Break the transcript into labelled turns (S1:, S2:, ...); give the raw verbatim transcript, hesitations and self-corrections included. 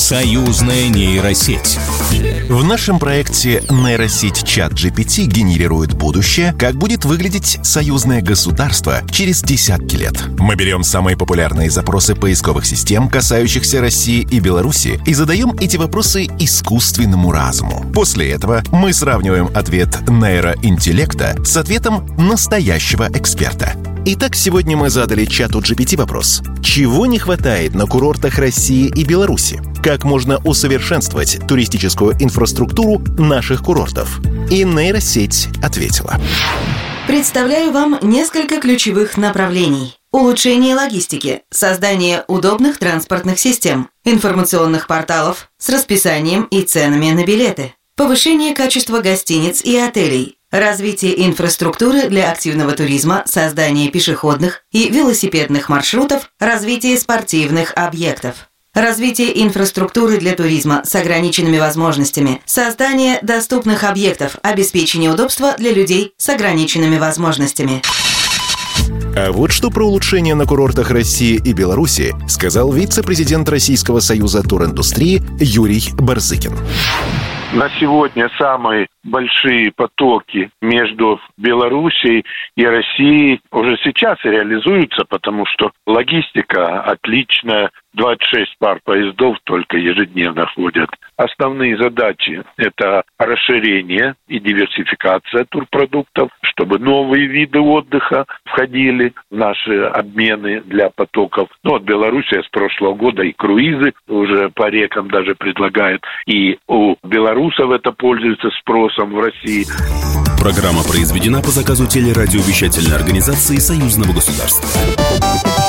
S1: Союзная нейросеть.
S2: В нашем проекте нейросеть ChatGPT генерирует будущее, как будет выглядеть союзное государство через десятки лет. Мы берем самые популярные запросы поисковых систем, касающихся России и Беларуси, и задаем эти вопросы искусственному разуму. После этого мы сравниваем ответ нейроинтеллекта с ответом настоящего эксперта. Итак, сегодня мы задали чату джи пи ти вопрос: чего не хватает на курортах России и Беларуси? Как можно усовершенствовать туристическую инфраструктуру наших курортов? И нейросеть ответила.
S3: Представляю вам несколько ключевых направлений. Улучшение логистики, создание удобных транспортных систем, информационных порталов с расписанием и ценами на билеты, повышение качества гостиниц и отелей, развитие инфраструктуры для активного туризма, создание пешеходных и велосипедных маршрутов, развитие спортивных объектов. Развитие инфраструктуры для туризма с ограниченными возможностями, создание доступных объектов, обеспечение удобства для людей с ограниченными возможностями.
S2: А вот что про улучшение на курортах России и Беларуси сказал вице-президент Российского союза туриндустрии Юрий Барзыкин.
S4: На сегодня самые большие потоки между Белоруссией и Россией уже сейчас реализуются, потому что логистика отличная. двадцать шесть пар поездов только ежедневно ходят. Основные задачи – это расширение и диверсификация турпродуктов, чтобы новые виды отдыха входили в наши обмены для потоков. Ну, вот Белоруссия с прошлого года и круизы уже по рекам даже предлагает, и у белорусов это пользуется спросом в России.
S1: Программа произведена по заказу телерадиовещательной организации Союзного государства.